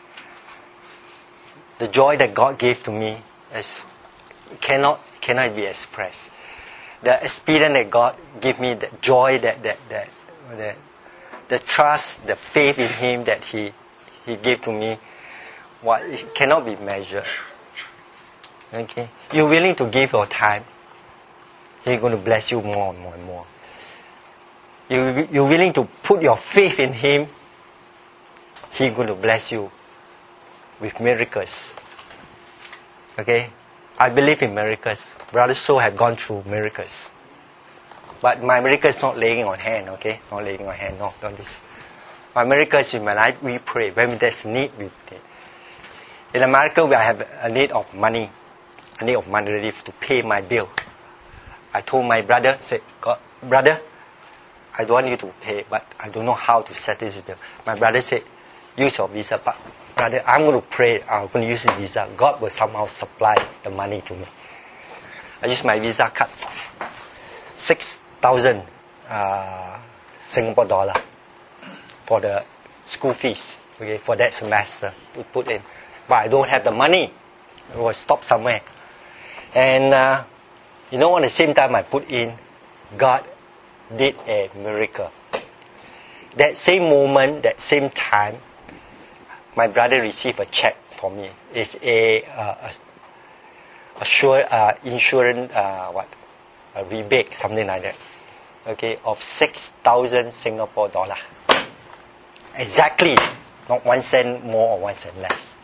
The joy that God gave to me is cannot cannot be expressed. The experience that God gave me, the joy that that that, that the trust, the faith in Him that He He gave to me, what it cannot be measured. Okay, you're willing to give your time, He's going to bless you more and more and more. You you're willing to put your faith in Him, He's going to bless you with miracles. Okay, I believe in miracles. Brother So have gone through miracles, but my miracle is not laying on hand. Okay, not laying on hand. No, not this. My miracles in my life, we pray. When there's need, we pray. In America, I have a need of money. A need of money relief to pay my bill. I told my brother, say, God, brother, I don't want you to pay, but I don't know how to settle this bill. My brother said, use your visa. But brother, I'm going to pray. I'm going to use the visa. God will somehow supply the money to me. I use my visa card. Six thousand uh, Singapore dollar. For the school fees, okay, for that semester to put in, but I don't have the money. It was stopped somewhere, and uh, you know, at the same time I put in, God did a miracle. That same moment, that same time, my brother received a check for me. It's a, uh, a, a sure uh, insurance uh, what a rebate, something like that. Okay, of six thousand Singapore dollar. Exactly, not one cent more or one cent less.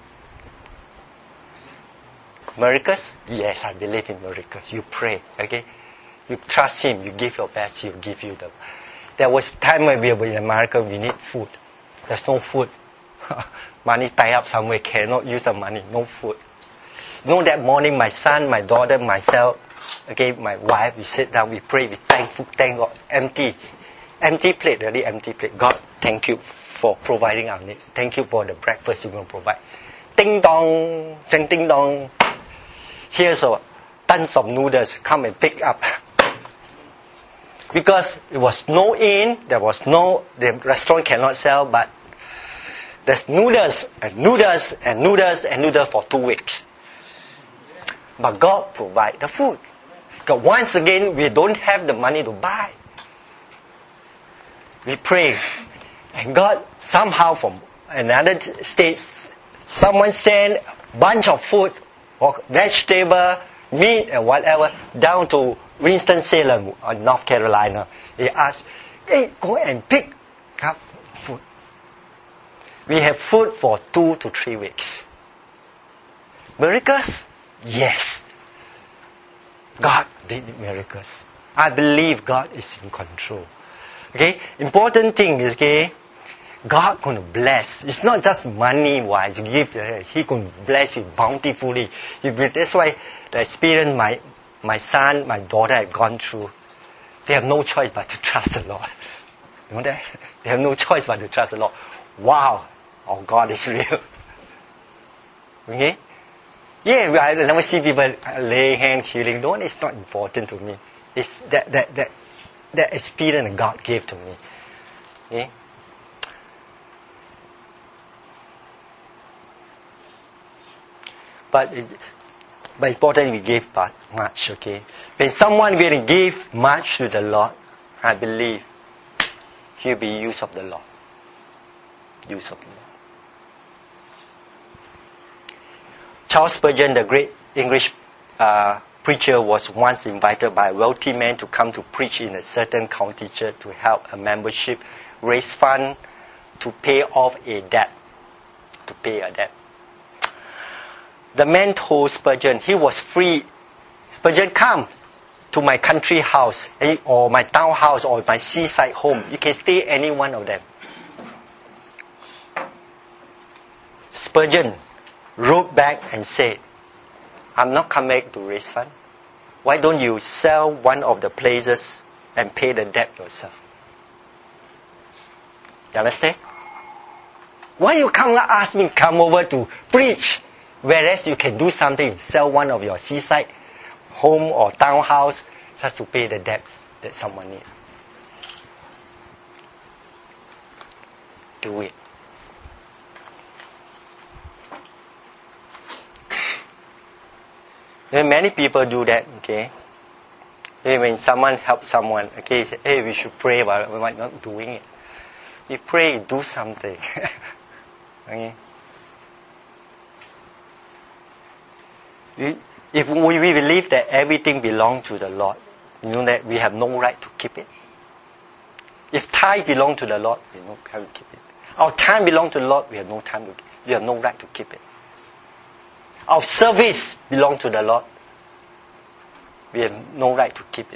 Miracles? Yes, I believe in miracles. You pray, okay? You trust Him, you give your best, He'll give you the... There was a time when we were in America, we need food. There's no food. Money tied up somewhere, cannot use the money, no food. You know, that morning, my son, my daughter, myself, okay, my wife, we sit down, we pray, we thank, thank God, empty. Empty plate, really empty plate. God, thank you for providing our needs. Thank you for the breakfast you're going to provide. Ding dong, ding ding dong. Here's a tons of noodles. Come and pick up. Because it was no in, there was no, the restaurant cannot sell, but there's noodles and noodles and noodles and noodles for two weeks. But God provide the food. Because once again, we don't have the money to buy. We pray, and God somehow from another state, someone sent a bunch of food, or vegetable, meat, and whatever, down to Winston-Salem, North Carolina. He asked, hey, go and pick up food. We have food for two to three weeks. Miracles? Yes. God did miracles. I believe God is in control. Okay, important thing is, okay, God going to bless. It's not just money wise. You give, uh, He going to bless you bountifully. You, that's why the experience my my son, my daughter have gone through. They have no choice but to trust the Lord. You know that? They have no choice but to trust the Lord. Wow, our God is real. Okay, yeah, I never see people laying hands healing. No, it's not important to me. It's that that that. That experience God gave to me. Okay? But, it, but important we give much, okay? When someone will give much to the Lord, I believe He'll be use of the Lord. Use of the Charles Spurgeon, the great English uh, preacher, was once invited by a wealthy man to come to preach in a certain county church to help a membership raise funds to pay off a debt. To pay a debt. The man told Spurgeon he was free. Spurgeon, come to my country house or my town house or my seaside home. You can stay any one of them. Spurgeon wrote back and said, I'm not coming back to raise funds. Why don't you sell one of the places and pay the debt yourself? You understand? Why you come ask me come over to preach, whereas you can do something, sell one of your seaside home or townhouse just to pay the debt that someone needs. Do it. And many people do that, okay? When someone helps someone, okay, say, hey, we should pray, but we might not doing it. We pray, do something. Okay? We, if we, we believe that everything belongs to the Lord, you know that we have no right to keep it. If time belongs to the Lord, we have no time to keep it. Our time belongs to the Lord, we have no time to, we have no right to keep it. Our service belongs to the Lord. We have no right to keep it.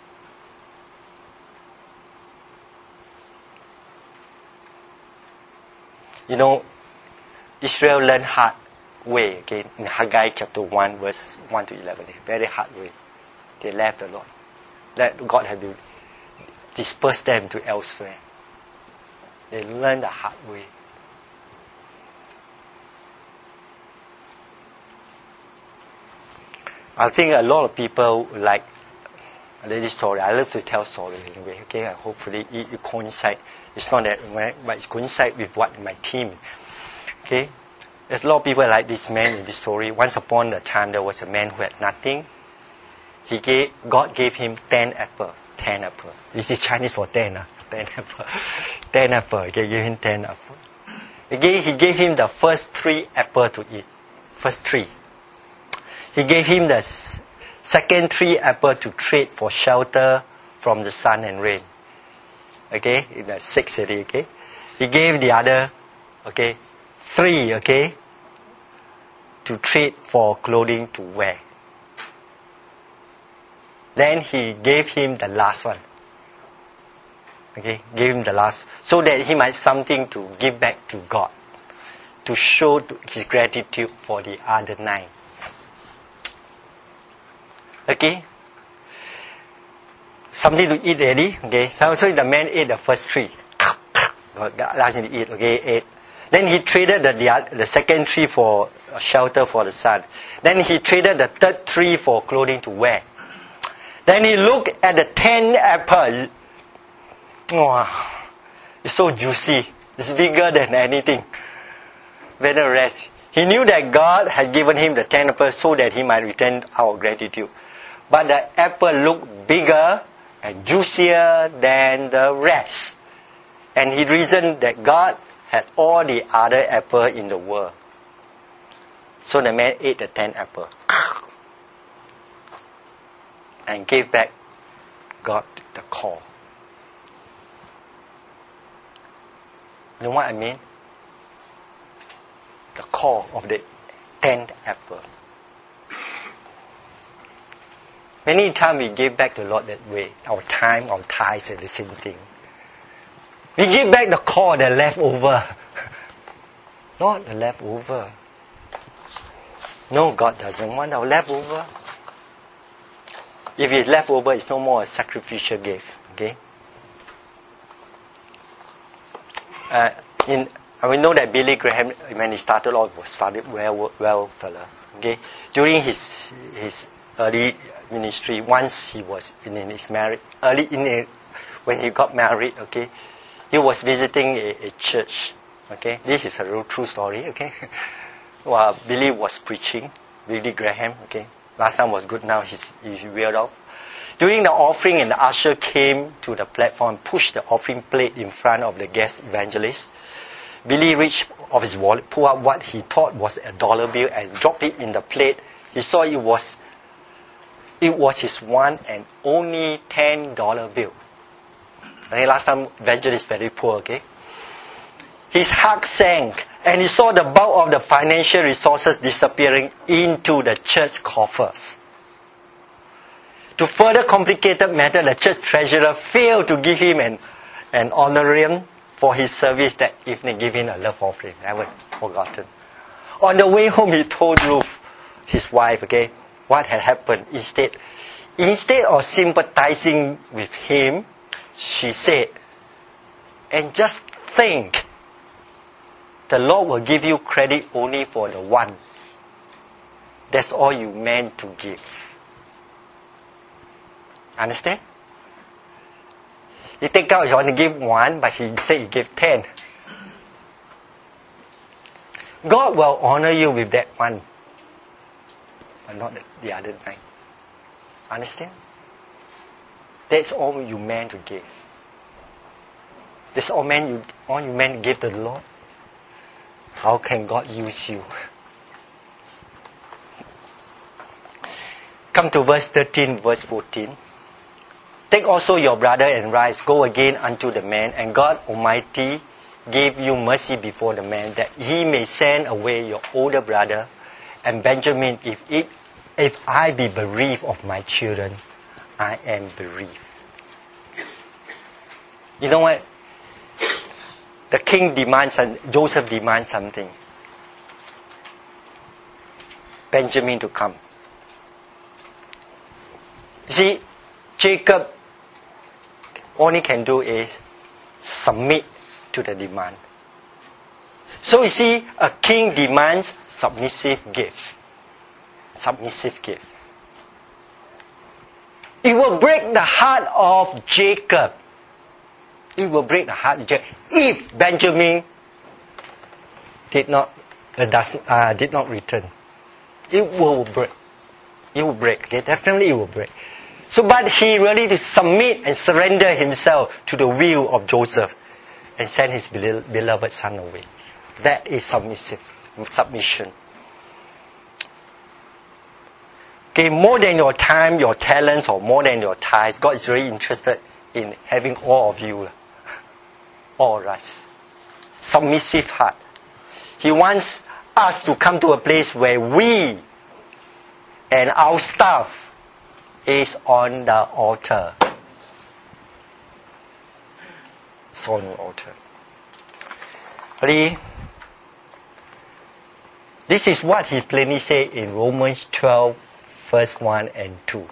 You know, Israel learned hard way again in Haggai chapter one, verse one to eleven. Very hard way. They left the Lord. That God had to disperse them to elsewhere. They learned the hard way. I think a lot of people like this story. I love to tell story anyway. Okay, and hopefully it, it coincides. It's not that, but it coincides with what my team. Okay, there's a lot of people like this man in this story. Once upon a time, there was a man who had nothing. He gave God gave him ten apple. Ten apple. This is Chinese for ten. Huh? Ten apple. Ten apple. Okay, gave him ten apple. Again, he gave him the first three apple to eat. First three. He gave him the second three apple to trade for shelter from the sun and rain. Okay, in the sixth city. Okay, he gave the other, okay, three. Okay, to trade for clothing to wear. Then he gave him the last one. Okay, gave him the last, so that he might something to give back to God, to show his gratitude for the other nine. Okay, something to eat already. Okay, so, so the man ate the first three. Got last to eat. Okay, ate. Then he traded the, the the second tree for shelter for the sun. Then he traded the third tree for clothing to wear. Then he looked at the ten apple. Wow, it's so juicy. It's bigger than anything. Better rest. He knew that God had given him the ten apples so that he might return our gratitude. But the apple looked bigger and juicier than the rest. And he reasoned that God had all the other apples in the world. So the man ate the ten apples and gave back God the call. You know what I mean? The call of the tenth apple. Many times we give back to the Lord that way. Our time, our tithes are the same thing. We give back the call, the leftover. Not the leftover. No, God doesn't want our leftover. If it's leftover, it's no more a sacrificial gift. Okay? Uh, in, we know that Billy Graham, when he started off, was well, well fella. Okay? During his his early ministry, once he was in his marriage, early in a, when he got married, okay, he was visiting a, a church. Okay, this is a real true story. Okay, while Billy was preaching, Billy Graham. Okay, last time was good. Now he's he's weird out. During the offering, and the usher came to the platform, pushed the offering plate in front of the guest evangelist. Billy reached of his wallet, pulled out what he thought was a dollar bill and dropped it in the plate. He saw it was it was his one and only ten dollar bill. I think last time evangelist very poor, okay? His heart sank and he saw the bulk of the financial resources disappearing into the church coffers. To further complicate the matter, the church treasurer failed to give him an, an honorarium for his service that evening, give him a love offering. Never forgotten. On the way home, he told Ruth, his wife, okay, what had happened. Instead, instead of sympathizing with him, she said, and just think, the Lord will give you credit only for the one. That's all you meant to give. Understand? He take out, he want to give one, but he said he gave ten. God will honor you with that one, but not the, the other nine. Understand? That's all you meant to give. That's all meant you all you meant to give to the Lord. How can God use you? Come to verse thirteen, verse fourteen. Take also your brother and rise, go again unto the man, and God Almighty gave you mercy before the man, that he may send away your older brother. And Benjamin, if it, if I be bereaved of my children, I am bereaved. You know what? The king demands, and Joseph demands something. Benjamin to come. You see, Jacob only can do is submit to the demand. So you see, a king demands submissive gifts. Submissive gift. It will break the heart of Jacob. It will break the heart of Jacob if Benjamin did not uh, does, uh, did not return. It will break. It will break. Okay? Definitely it will break. So, but he really to submit and surrender himself to the will of Joseph and send his beloved son away. That is submissive, submission. Okay, more than your time, your talents, or more than your tithes, God is really interested in having all of you, all of us. Submissive heart. He wants us to come to a place where we and our stuff is on the altar. It's on the altar. Ready? This is what he plainly said in Romans twelve, verse one and two.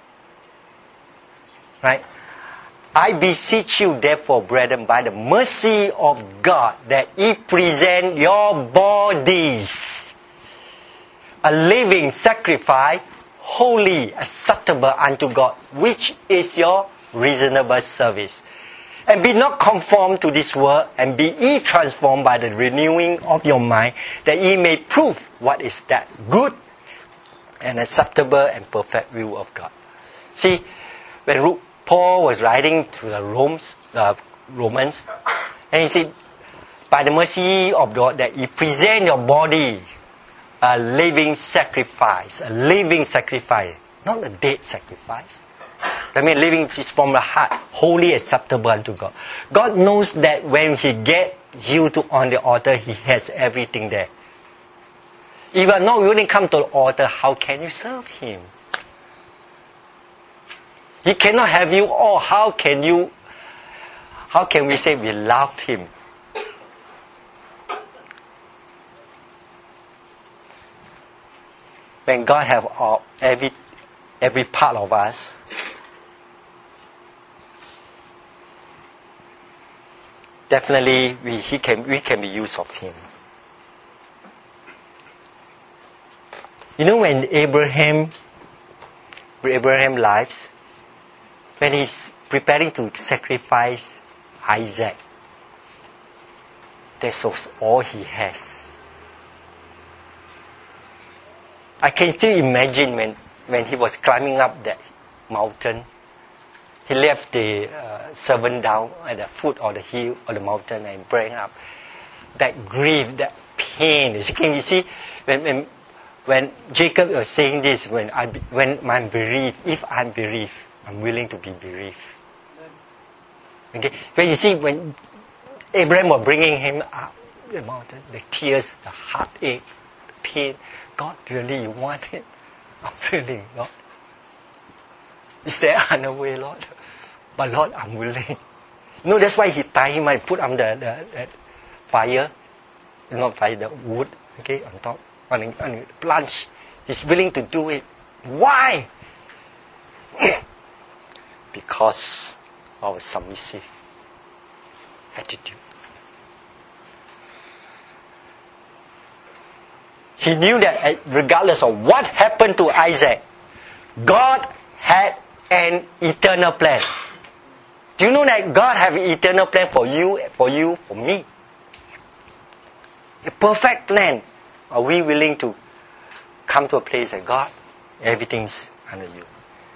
Right? I beseech you, therefore, brethren, by the mercy of God, that ye present your bodies a living sacrifice, holy, acceptable unto God, which is your reasonable service. And be not conformed to this world, and be ye transformed by the renewing of your mind, that ye may prove what is that good and acceptable and perfect will of God. See, when Paul was writing to the Romans, the Romans, and he said, by the mercy of God, that ye present your body a living sacrifice, a living sacrifice, not a dead sacrifice. I mean, living is from the heart, wholly acceptable unto God. God knows that when He get you to on the altar, He has everything there. If you are not willing to come to the altar, how can you serve Him? He cannot have you all. How can you? How can we say we love Him? When God have all, every every part of us, definitely we he can we can be used of Him. You know, when Abraham, Abraham lives, when he's preparing to sacrifice Isaac, that's all he has. I can still imagine when, when he was climbing up that mountain, he left the uh, servant down at the foot of the hill or the mountain and praying up. that grief, that pain. You see, when, when, when Jacob was saying this, when, I, when I'm bereaved, if I'm bereaved, I'm willing to be bereaved. Okay, when you see, when Abraham was bringing him up, the mountain, the tears, the heartache, the pain, God, really, you want it? I'm willing, Lord. Is there another way, Lord? But Lord, I'm willing. No, that's why he tied him and put on the, the, the fire, not fire, the wood, okay, on top, on, on the planch. He's willing to do it. Why? Because of a submissive attitude. He knew that regardless of what happened to Isaac, God had an eternal plan. Do you know that God has an eternal plan for you, for you, for me? A perfect plan. Are we willing to come to a place that God, everything's under you?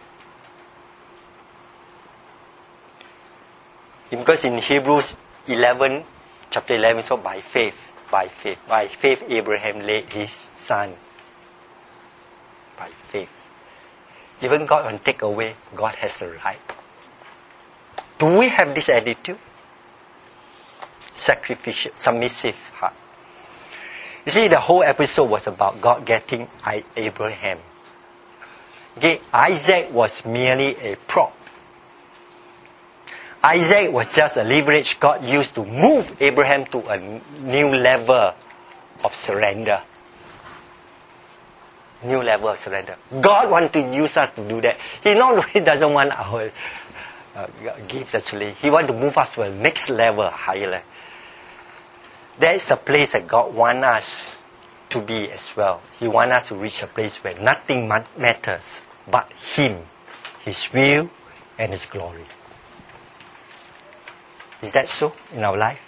Because in Hebrews eleven, chapter eleven, so by faith, by faith, by faith Abraham laid his son. By faith. Even God will take away, God has the right. Do we have this attitude? Sacrificial, submissive heart. You see, the whole episode was about God getting Abraham. Okay, Isaac was merely a prop. Isaac was just a leverage God used to move Abraham to a new level of surrender. New level of surrender. God wants to use us to do that. He not He doesn't want our uh, gifts actually. He wants to move us to a next level, higher level. That is a place that God wants us to be as well. He wants us to reach a place where nothing matters but Him, His will, and His glory. Is that so in our life?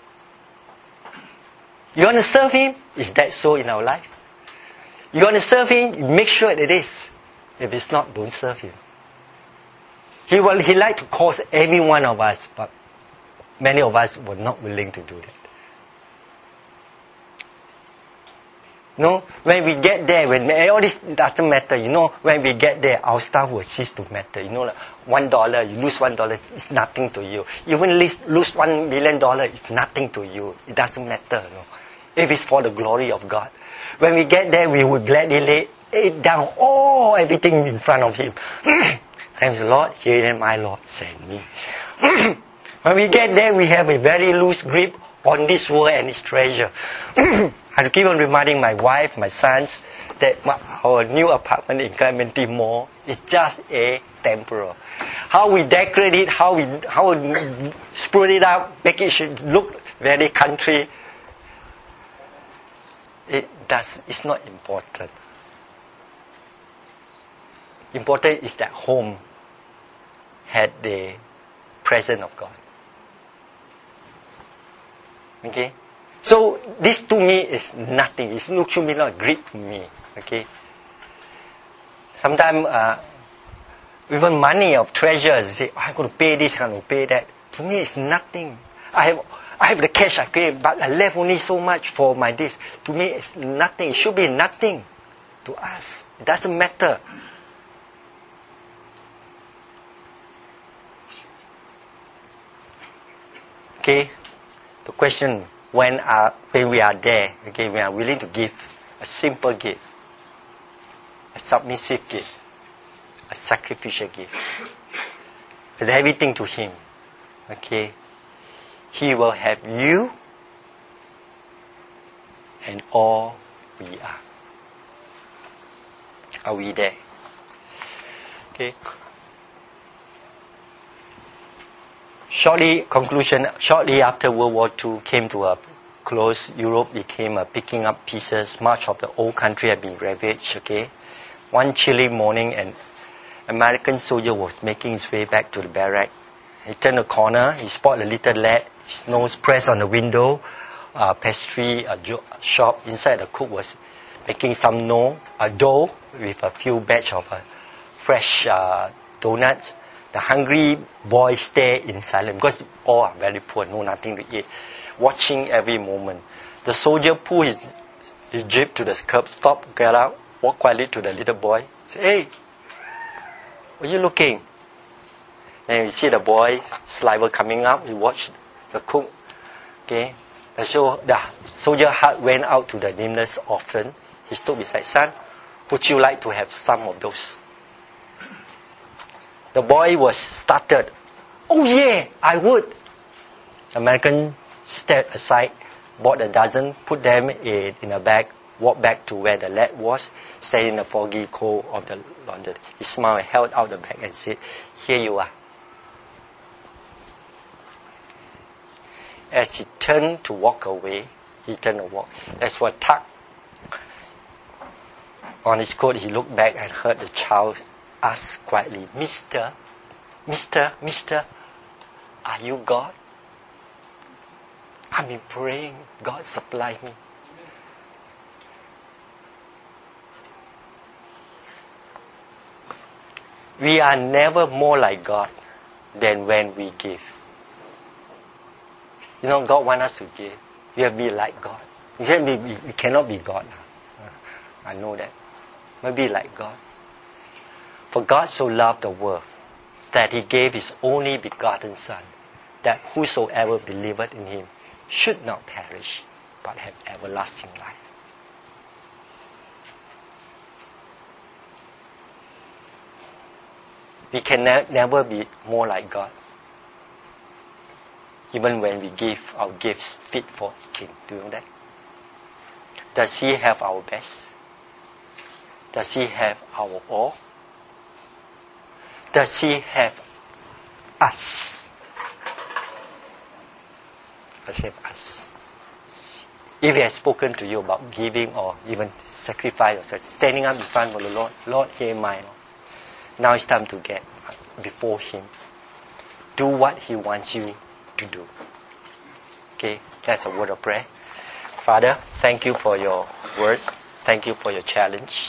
You want to serve Him? Is that so in our life? You want to serve Him? Make sure it is. If it's not, don't serve Him. He will. He like to cause every one of us, but many of us were not willing to do that. No, when we get there, when all this doesn't matter, you know, when we get there, our stuff will cease to matter. You know, like one dollar, you lose one dollar, it's nothing to you. Even lose, lose one million dollar, it's nothing to you. It doesn't matter, no. If it's for the glory of God. When we get there, we will gladly lay it down, all everything in front of Him. Thanks the Lord, here am I, Lord, send me. When we get there, we have a very loose grip on this world and its treasure. I keep on reminding my wife, my sons, that our new apartment in Clementi Mall is just a temporal. How we decorate it, how we how we spruce it up, make it look very country. It does. It's not important. Important is that home had the presence of God. Okay. So this to me is nothing. It's no to me not great to me. Okay. Sometimes uh, even money of treasures, you say, oh, I'm going to pay this, I'm going to pay that. To me, it's nothing. I have, I have the cash I pay, but I left only so much for my this. To me, it's nothing. It should be nothing to us. It doesn't matter. Okay. The question. When, uh, when we are there, okay, we are willing to give a simple gift, a submissive gift, a sacrificial gift, and everything to Him, okay, He will have you and all we are. Are we there? Okay. Shortly, conclusion, shortly after World War Two came to a close, Europe became a picking up pieces. Much of the old country had been ravaged, okay. One chilly morning, an American soldier was making his way back to the barrack. He turned a corner, he spotted a little lad, his nose pressed on the window, a pastry a jo- shop. Inside, the cook was making some no, a dough with a few batch of uh, fresh uh, donuts. The hungry boy stared in silence because all are very poor, no nothing to eat. watching every moment. The soldier pulled his, his jeep to the curb, stopped, got out, walked quietly to the little boy, said, "Hey, what are you looking?" Then you see the boy, saliva coming up. He watched the cook. Okay, the, show, the soldier heart went out to the nameless orphan. He stood beside, "Son, would you like to have some of those?" The boy was startled. "Oh yeah, I would." The American stepped aside, bought a dozen, put them in, in a bag, walked back to where the lad was, standing in the foggy cold of the London. He smiled and held out the bag and said, "Here you are." As he turned to walk away, he turned to walk. As for tucked on his coat, he looked back and heard the child ask quietly, "Mister, Mister, Mister, are you God?" "I've been praying, God supply me." We are never more like God than when we give. You know, God wants us to give. We have to be like God. We, can't be, we cannot be God. I know that. But be like God. For God so loved the world that He gave His only begotten Son, that whosoever believeth in Him should not perish, but have everlasting life. We can ne- never be more like God. Even when we give our gifts fit for a king. Do you know that? Does He have our best? Does He have our all? Does He have us? I say us. If He has spoken to you about giving or even sacrifice yourself, standing up in front of the Lord, "Lord, here am I, Lord." Now it's time to get before Him. Do what He wants you to do. Okay, that's a word of prayer. Father, thank you for your words. Thank you for your challenge.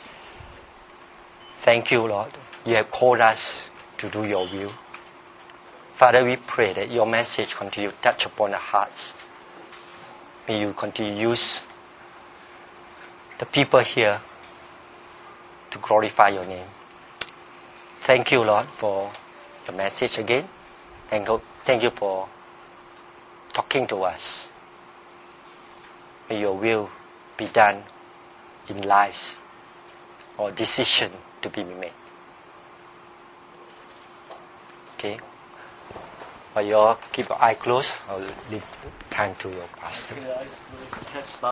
Thank you, Lord. You have called us to do your will. Father, we pray that your message continue to touch upon our hearts. May you continue to use the people here to glorify your name. Thank you, Lord, for your message again. Thank you, thank you for talking to us. May your will be done in lives or decision to be made. Okay? While you all keep your eye closed, I'll leave time to your pastor.